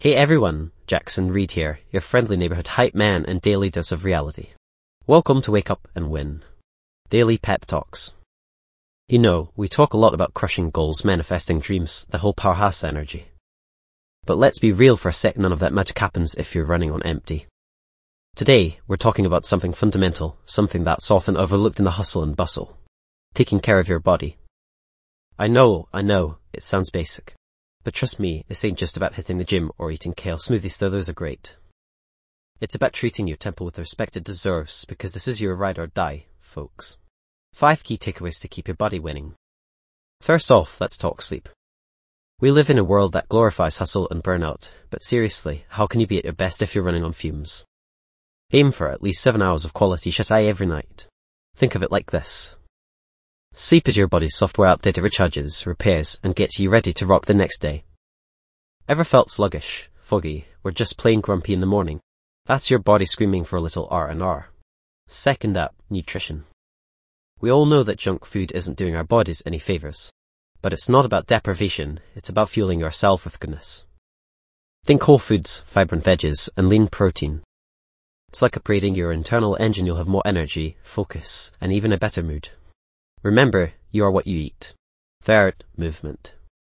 Hey everyone, Jackson Reed here, your friendly neighborhood hype man and daily dose of reality. Welcome to Wake Up and Win. Daily Pep Talks. You know, we talk a lot about crushing goals, manifesting dreams, the whole powerhouse energy. But let's be real for a sec, none of that magic happens if you're running on empty. Today, we're talking about something fundamental, something that's often overlooked in the hustle and bustle. Taking care of your body. I know, it sounds basic. But trust me, this ain't just about hitting the gym or eating kale smoothies, though those are great. It's about treating your temple with the respect it deserves, because this is your ride or die, folks. 5 key takeaways to keep your body winning. First off, let's talk sleep. We live in a world that glorifies hustle and burnout, but seriously, how can you be at your best if you're running on fumes? Aim for at least 7 hours of quality shut-eye every night. Think of it like this. Sleep is your body's software update. It recharges, repairs, and gets you ready to rock the next day. Ever felt sluggish, foggy, or just plain grumpy in the morning? That's your body screaming for a little R&R. Second up, nutrition. We all know that junk food isn't doing our bodies any favors. But it's not about deprivation, it's about fueling yourself with goodness. Think whole foods, vibrant veggies, and lean protein. It's like upgrading your internal engine. You'll have more energy, focus, and even a better mood. Remember, you are what you eat. Third, movement.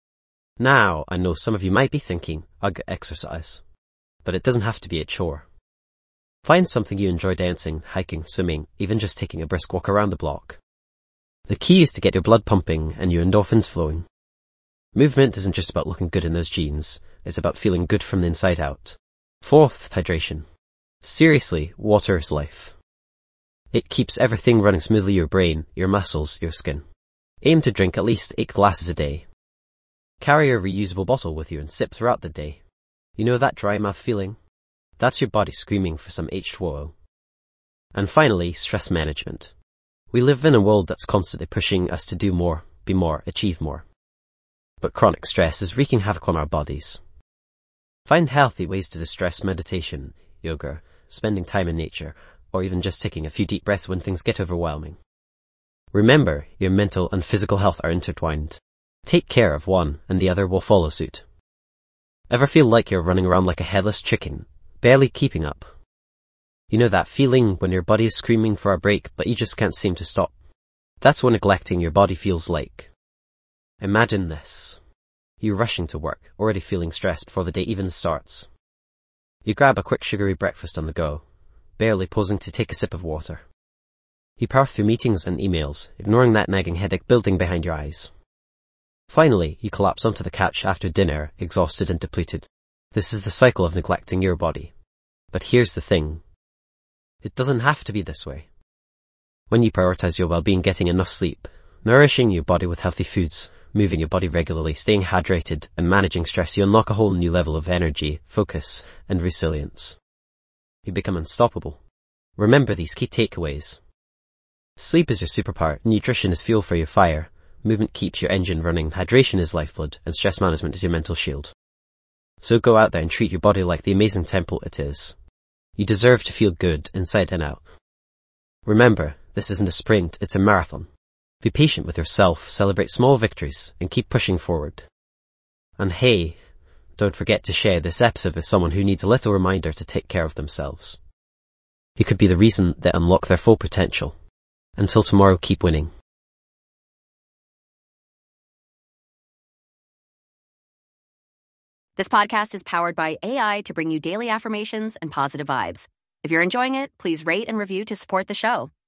Now, I know some of you might be thinking, ugh, exercise. But it doesn't have to be a chore. Find something you enjoy: dancing, hiking, swimming, even just taking a brisk walk around the block. The key is to get your blood pumping and your endorphins flowing. Movement isn't just about looking good in those jeans, it's about feeling good from the inside out. Fourth, hydration. Seriously, water is life. It keeps everything running smoothly: your brain, your muscles, your skin. Aim to drink at least 8 glasses a day. Carry a reusable bottle with you and sip throughout the day. You know that dry mouth feeling? That's your body screaming for some H2O. And finally, stress management. We live in a world that's constantly pushing us to do more, be more, achieve more. But chronic stress is wreaking havoc on our bodies. Find healthy ways to distress: meditation, yoga, spending time in nature, or even just taking a few deep breaths when things get overwhelming. Remember, your mental and physical health are intertwined. Take care of one, and the other will follow suit. Ever feel like you're running around like a headless chicken, barely keeping up? You know that feeling when your body is screaming for a break, but you just can't seem to stop? That's what neglecting your body feels like. Imagine this. You're rushing to work, already feeling stressed before the day even starts. You grab a quick sugary breakfast on the go, barely pausing to take a sip of water. You power through meetings and emails, ignoring that nagging headache building behind your eyes. Finally, you collapse onto the couch after dinner, exhausted and depleted. This is the cycle of neglecting your body. But here's the thing. It doesn't have to be this way. When you prioritize your well-being, getting enough sleep, nourishing your body with healthy foods, moving your body regularly, staying hydrated, and managing stress, you unlock a whole new level of energy, focus, and resilience. You become unstoppable. Remember these key takeaways. Sleep is your superpower, nutrition is fuel for your fire, movement keeps your engine running, hydration is lifeblood, and stress management is your mental shield. So go out there and treat your body like the amazing temple it is. You deserve to feel good inside and out. Remember, this isn't a sprint, it's a marathon. Be patient with yourself, celebrate small victories, and keep pushing forward. And hey, don't forget to share this episode with someone who needs a little reminder to take care of themselves. You could be the reason they unlock their full potential. Until tomorrow, keep winning. This podcast is powered by AI to bring you daily affirmations and positive vibes. If you're enjoying it, please rate and review to support the show.